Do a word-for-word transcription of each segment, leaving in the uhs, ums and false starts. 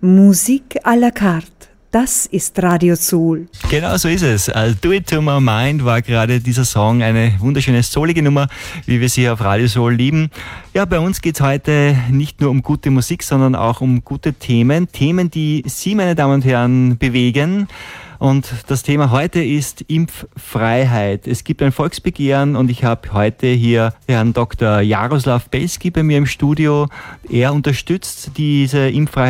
Musik à la carte. Das ist Radio Soul. Genau so ist es. Do It To My Mind war gerade dieser Song, eine wunderschöne soulige Nummer, wie wir sie auf Radio Soul lieben. Ja, bei uns geht es heute nicht nur um gute Musik, sondern auch um gute Themen. Themen, die Sie, meine Damen und Herren, bewegen. Und das Thema heute ist Impffreiheit. Es gibt ein Volksbegehren und ich habe heute hier Herrn Doktor Jaroslav Belski bei mir im Studio. Er unterstützt diese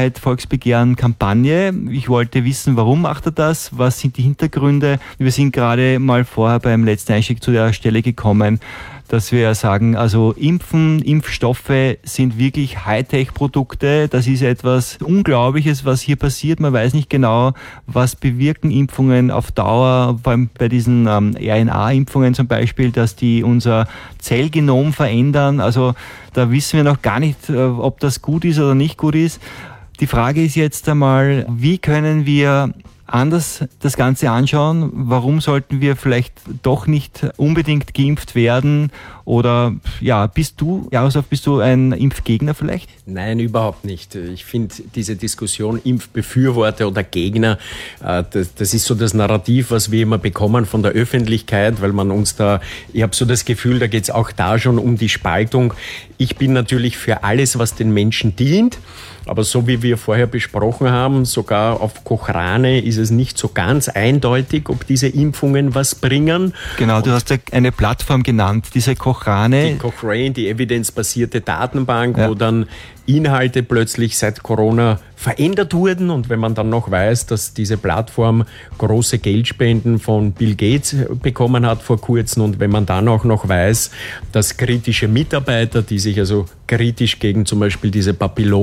Impffreiheit-Volksbegehren-Kampagne. Ich wollte wissen, warum macht er das? Was sind die Hintergründe? Wir sind gerade mal vorher beim letzten Einstieg zu der Stelle gekommen, dass wir sagen, also Impfen, Impfstoffe sind wirklich Hightech-Produkte. Das ist etwas Unglaubliches, was hier passiert. Man weiß nicht genau, was bewirken Impfungen auf Dauer, vor allem bei diesen ähm, R N A-Impfungen zum Beispiel, dass die unser Zellgenom verändern. Also da wissen wir noch gar nicht, äh, ob das gut ist oder nicht gut ist. Die Frage ist jetzt einmal, wie können wir anders das Ganze anschauen? Warum sollten wir vielleicht doch nicht unbedingt geimpft werden? Oder ja, bist du, Jaroslav, bist du ein Impfgegner vielleicht? Nein, überhaupt nicht. Ich finde diese Diskussion Impfbefürworter oder Gegner, das, das ist so das Narrativ, was wir immer bekommen von der Öffentlichkeit, weil man uns da, ich habe so das Gefühl, da geht es auch da schon um die Spaltung. Ich bin natürlich für alles, was den Menschen dient. Aber so wie wir vorher besprochen haben, sogar auf Cochrane ist es nicht so ganz eindeutig, ob diese Impfungen was bringen. Genau, du hast ja eine Plattform genannt, diese Cochrane. Die Cochrane, die evidenzbasierte Datenbank, ja, wo dann Inhalte plötzlich seit Corona verändert wurden. Und wenn man dann noch weiß, dass diese Plattform große Geldspenden von Bill Gates bekommen hat vor kurzem, und wenn man dann auch noch weiß, dass kritische Mitarbeiter, die sich also kritisch gegen zum Beispiel diese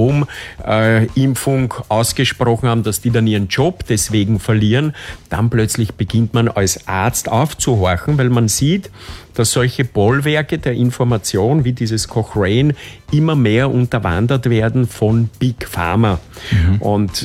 Papillom-Impfung äh, ausgesprochen haben, dass die dann ihren Job deswegen verlieren, dann plötzlich beginnt man als Arzt aufzuhorchen, weil man sieht, dass solche Bollwerke der Information wie dieses Cochrane immer mehr unterwandert werden von Big Pharma. Mhm. Und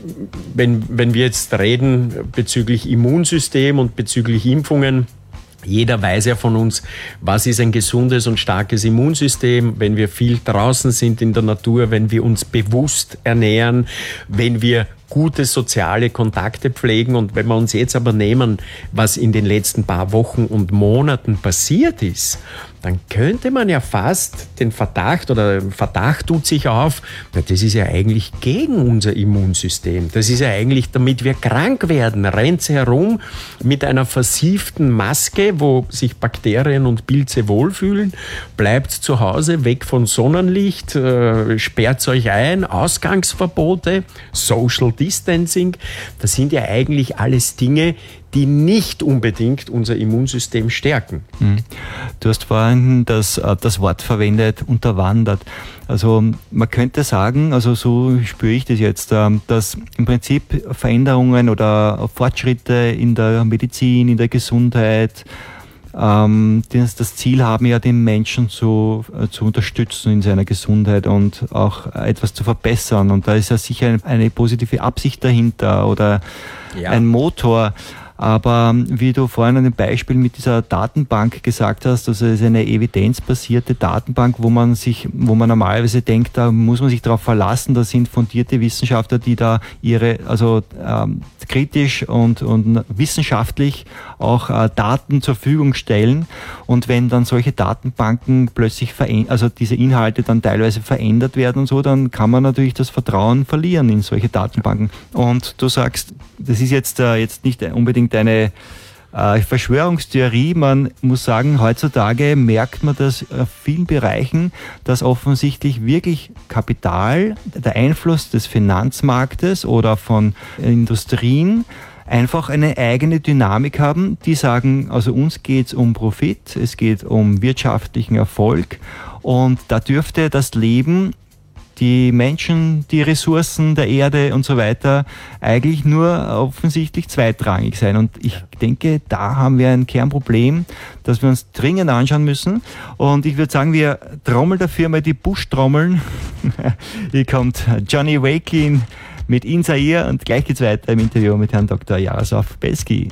wenn, wenn wir jetzt reden bezüglich Immunsystem und bezüglich Impfungen, jeder weiß ja von uns, was ist ein gesundes und starkes Immunsystem, wenn wir viel draußen sind in der Natur, wenn wir uns bewusst ernähren, wenn wir gute soziale Kontakte pflegen. Und wenn wir uns jetzt aber nehmen, was in den letzten paar Wochen und Monaten passiert ist, dann könnte man ja fast den Verdacht, oder Verdacht tut sich auf, na, das ist ja eigentlich gegen unser Immunsystem. Das ist ja eigentlich, damit wir krank werden, rennt herum mit einer versifften Maske, wo sich Bakterien und Pilze wohlfühlen, bleibt zu Hause, weg von Sonnenlicht, äh, sperrt euch ein, Ausgangsverbote, Social Distancing. Das sind ja eigentlich alles Dinge, die nicht unbedingt unser Immunsystem stärken. Du hast vorhin das, das Wort verwendet, unterwandert. Also man könnte sagen, also so spüre ich das jetzt, dass im Prinzip Veränderungen oder Fortschritte in der Medizin, in der Gesundheit, ähm, das, das Ziel haben, ja den Menschen zu, zu unterstützen in seiner Gesundheit und auch etwas zu verbessern. Und da ist ja sicher eine, eine positive Absicht dahinter oder ja, ein Motor. Aber wie du vorhin an dem Beispiel mit dieser Datenbank gesagt hast, also es ist eine evidenzbasierte Datenbank, wo man sich, wo man normalerweise denkt, da muss man sich darauf verlassen, da sind fundierte Wissenschaftler, die da ihre, also ähm, kritisch und, und wissenschaftlich auch äh, Daten zur Verfügung stellen. Und wenn dann solche Datenbanken plötzlich verändert, also diese Inhalte dann teilweise verändert werden und so, dann kann man natürlich das Vertrauen verlieren in solche Datenbanken. Und du sagst, das ist jetzt, äh, jetzt nicht unbedingt eine äh, Verschwörungstheorie. Man muss sagen, heutzutage merkt man das auf vielen Bereichen, dass offensichtlich wirklich Kapital, der Einfluss des Finanzmarktes oder von Industrien einfach eine eigene Dynamik haben. Die sagen, also uns geht es um Profit, es geht um wirtschaftlichen Erfolg und da dürfte das Leben, die Menschen, die Ressourcen der Erde und so weiter eigentlich nur offensichtlich zweitrangig sein. Und ich denke, da haben wir ein Kernproblem, das wir uns dringend anschauen müssen. Und ich würde sagen, wir trommeln dafür mal die Busch-Trommeln. Hier kommt Johnny Wakelin mit In Zaire und gleich geht's weiter im Interview mit Herrn Doktor Jaroslav Belski.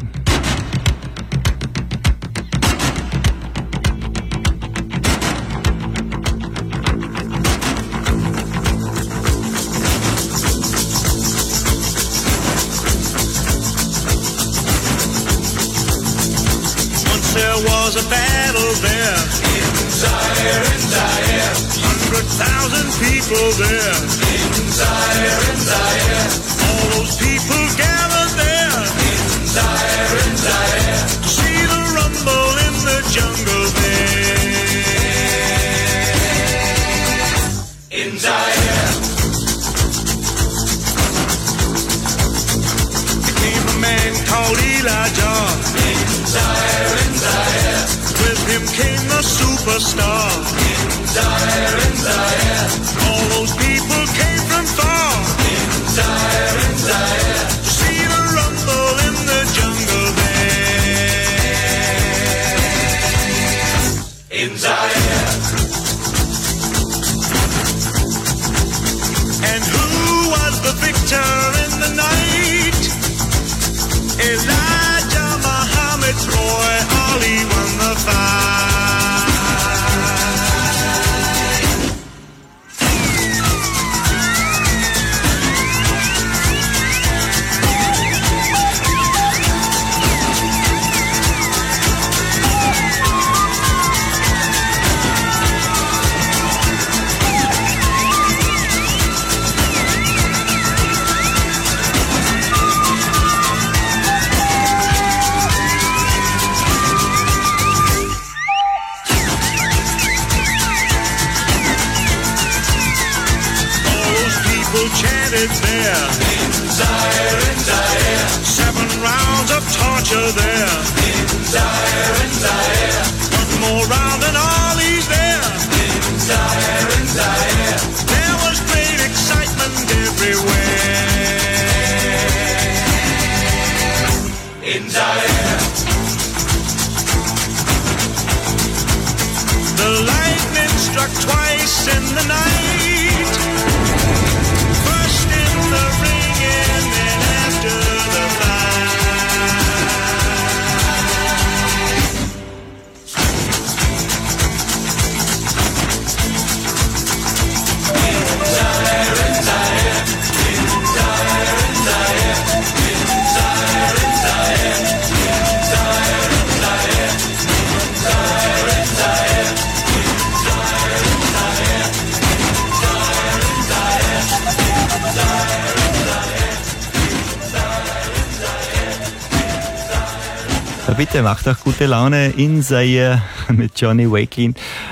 was a battle there. In Zaire, in Zaire. Hundred thousand people there. In Zaire, in Zaire. All those people gathered there. In Zaire, in Zaire. To see the rumble in the jungle there. In Zaire. There came a man called Elijah. In Zaire, in Zaire. With him came the superstar. In Zaire, in Zaire. All those people came from far. In Zaire, in Zaire. To see the rumble in the jungle there. In Zaire. And who was the victor in the night? Elijah Muhammad Roy, Ali won the fight. Chanted there. In Zaire, in Zaire. Seven rounds of torture there. In Zaire, in Zaire. One more round and all he's there. In Zaire, in Zaire. There was great excitement everywhere. In Zaire. The lightning struck twice in the night. First in the ring and then after the fight. In Zaire, in Zaire. In Zaire, in Zaire. In Zaire, in Zaire. In Zaire, in Zaire. In Zaire, in Zaire. Bitte macht auch gute Laune in Zaire mit Johnny Wakelin.